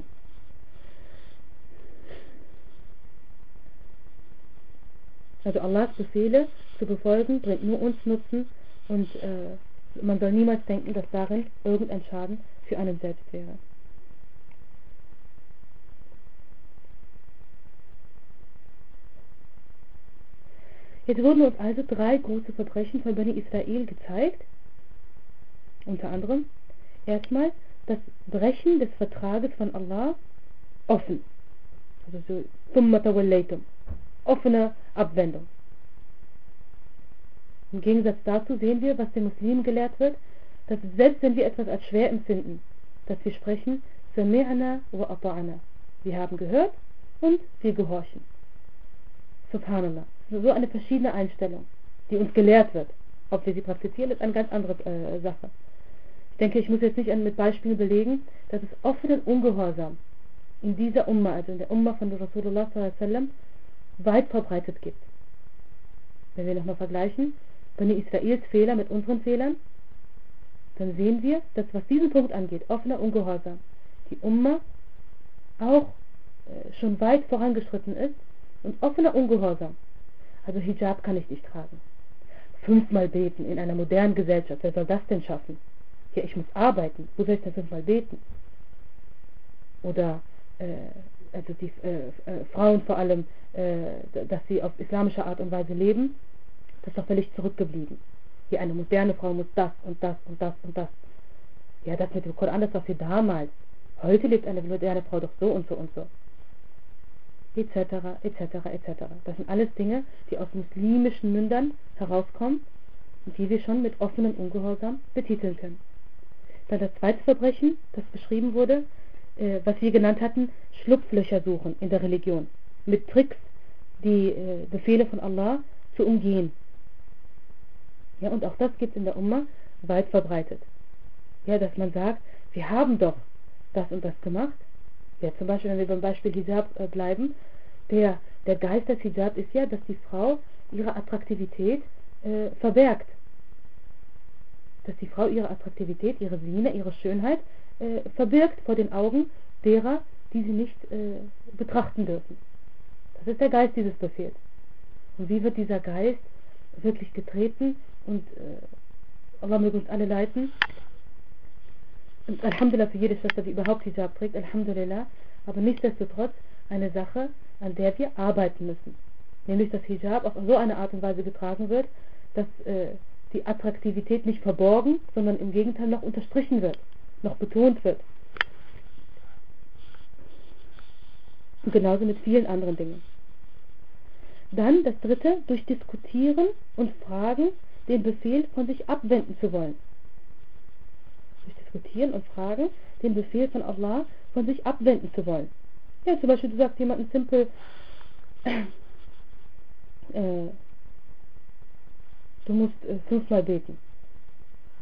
Also Allahs Befehle zu befolgen, bringt nur uns Nutzen und man soll niemals denken, dass darin irgendein Schaden für einen selbst wäre. Jetzt wurden uns also 3 große Verbrechen von Bani Israel gezeigt. Unter anderem erstmal das Brechen des Vertrages von Allah offen. Also so ثُمَّ تَوَلَّيْتُمْ, offene Abwendung. Im Gegensatz dazu sehen wir, was den Muslimen gelehrt wird, dass selbst wenn wir etwas als schwer empfinden, dass wir sprechen سَمِعْنَا وَأَطَعْنَا. Wir haben gehört und wir gehorchen. Subhanallah. So eine verschiedene Einstellung, die uns gelehrt wird. Ob wir sie praktizieren, ist eine ganz andere Sache. Ich denke, ich muss jetzt nicht mit Beispielen belegen, dass es offenen Ungehorsam in dieser Umma, also in der Umma von Rasulullah s.a.w. weit verbreitet gibt. Wenn wir nochmal vergleichen, Bani Israels Fehler mit unseren Fehlern, dann sehen wir, dass was diesen Punkt angeht, offener Ungehorsam, die Umma auch schon weit vorangeschritten ist und offener Ungehorsam. Also Hijab kann ich nicht tragen. 5-mal beten in einer modernen Gesellschaft, wer soll das denn schaffen? Ja, ich muss arbeiten, wo soll ich denn 5-mal beten? Oder also die Frauen vor allem, dass sie auf islamische Art und Weise leben, das ist doch völlig zurückgeblieben. Hier eine moderne Frau muss das und das und das und das. Ja, das mit dem Koran, das war für damals. Heute lebt eine moderne Frau doch so und so und so. Etc., etc., etc. Das sind alles Dinge, die aus muslimischen Mündern herauskommen und die wir schon mit offenem Ungehorsam betiteln können. Dann das zweite Verbrechen, das beschrieben wurde, was wir genannt hatten, Schlupflöcher suchen in der Religion. Mit Tricks, die Befehle von Allah zu umgehen. Ja, und auch das gibt in der Umma weit verbreitet. Ja, dass man sagt, wir haben doch das und das gemacht. Ja, zum Beispiel, wenn wir beim Beispiel Hijab bleiben, der Geist des Hijab ist ja, dass die Frau ihre Attraktivität verbergt. Dass die Frau ihre Attraktivität, ihre Sine, ihre Schönheit verbirgt vor den Augen derer, die sie nicht betrachten dürfen. Das ist der Geist dieses Befehls. Und wie wird dieser Geist wirklich getreten und Allah möge uns alle leiten. Und Alhamdulillah für jede Schwester, die überhaupt Hijab trägt, Alhamdulillah, aber nichtsdestotrotz eine Sache, an der wir arbeiten müssen. Nämlich, dass Hijab auf so eine Art und Weise getragen wird, dass die Attraktivität nicht verborgen, sondern im Gegenteil noch unterstrichen wird, noch betont wird. Und genauso mit vielen anderen Dingen. Dann das dritte, durch Diskutieren und Fragen den Befehl von sich abwenden zu wollen. Durch Diskutieren und Fragen den Befehl von Allah von sich abwenden zu wollen. Ja, zum Beispiel, du sagst jemandem simpel, du musst 5-mal beten.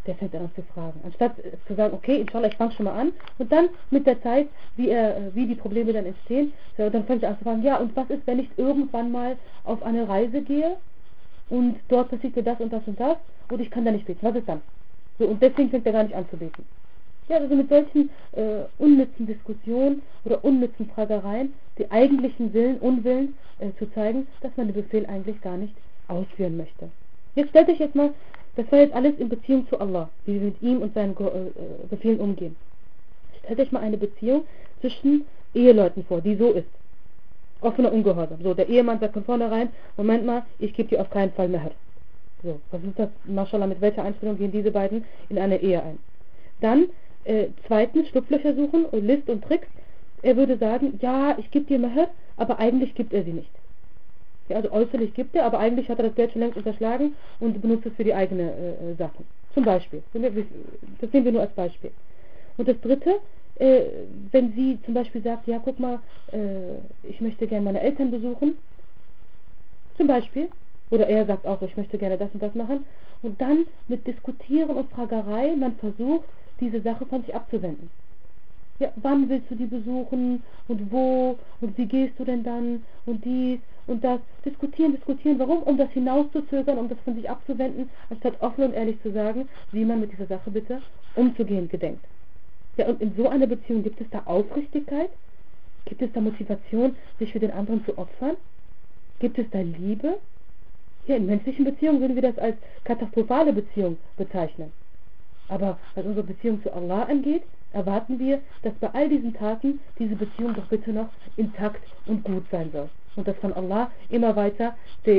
der fängt dann an zu fragen. Anstatt zu sagen, okay, inshallah, ich fange schon mal an und dann mit der Zeit, wie die Probleme dann entstehen, so, dann fängt er an zu fragen, ja, und was ist, wenn ich irgendwann mal auf eine Reise gehe und dort passiert mir das und das und das und ich kann da nicht beten, was ist dann? So, und deswegen fängt er gar nicht an zu beten. Ja, also mit solchen unnützen Diskussionen oder unnützen Fragereien, die eigentlichen Unwillen zu zeigen, dass man den Befehl eigentlich gar nicht ausführen möchte. Jetzt stellt euch jetzt mal, das war jetzt alles in Beziehung zu Allah, wie wir mit ihm und seinen Befehlen umgehen. Stellt euch mal eine Beziehung zwischen Eheleuten vor, die so ist. Offener Ungehorsam. So, der Ehemann sagt von vornherein, Moment mal, ich gebe dir auf keinen Fall mehr. So, was ist das? Mashallah, mit welcher Einstellung gehen diese beiden in eine Ehe ein? Dann, zweitens, Schlupflöcher suchen, List und Tricks. Er würde sagen, ja, ich gebe dir Meher, aber eigentlich gibt er sie nicht. Ja, also äußerlich gibt er, aber eigentlich hat er das Geld schon längst unterschlagen und benutzt es für die eigene Sachen. Zum Beispiel. Das nehmen wir nur als Beispiel. Und das dritte, wenn sie zum Beispiel sagt, ja, guck mal, ich möchte gerne meine Eltern besuchen. Zum Beispiel. Oder er sagt auch, ich möchte gerne das und das machen. Und dann mit Diskutieren und Fragerei, man versucht, diese Sache von sich abzuwenden. Ja, wann willst du die besuchen und wo und wie gehst du denn dann und dies und das. Diskutieren. Warum? Um das hinauszuzögern, um das von sich abzuwenden, anstatt offen und ehrlich zu sagen, wie man mit dieser Sache bitte umzugehen gedenkt. Ja, und in so einer Beziehung gibt es da Aufrichtigkeit? Gibt es da Motivation, sich für den anderen zu opfern? Gibt es da Liebe? Ja, in menschlichen Beziehungen würden wir das als katastrophale Beziehung bezeichnen. Aber was unsere Beziehung zu Allah angeht, erwarten wir, dass bei all diesen Taten diese Beziehung doch bitte noch intakt und gut sein soll. Und dass von Allah immer weiter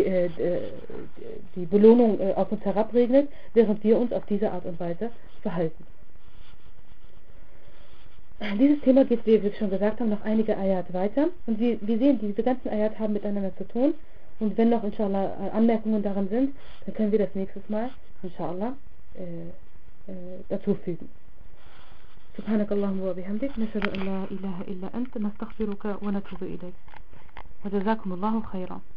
die Belohnung auf uns herabregnet, während wir uns auf diese Art und Weise verhalten. Dieses Thema geht, wie wir schon gesagt haben, noch einige Ayat weiter. Und wir sehen, diese ganzen Ayat haben miteinander zu tun. Und wenn noch, inshallah, Anmerkungen daran sind, dann können wir das nächstes Mal, inshallah, dazu fügen. سبحانك اللهم وبحمدك نشهد أن لا إله إلا أنت نستغفرك ونتوب إليك وجزاكم الله خيرا.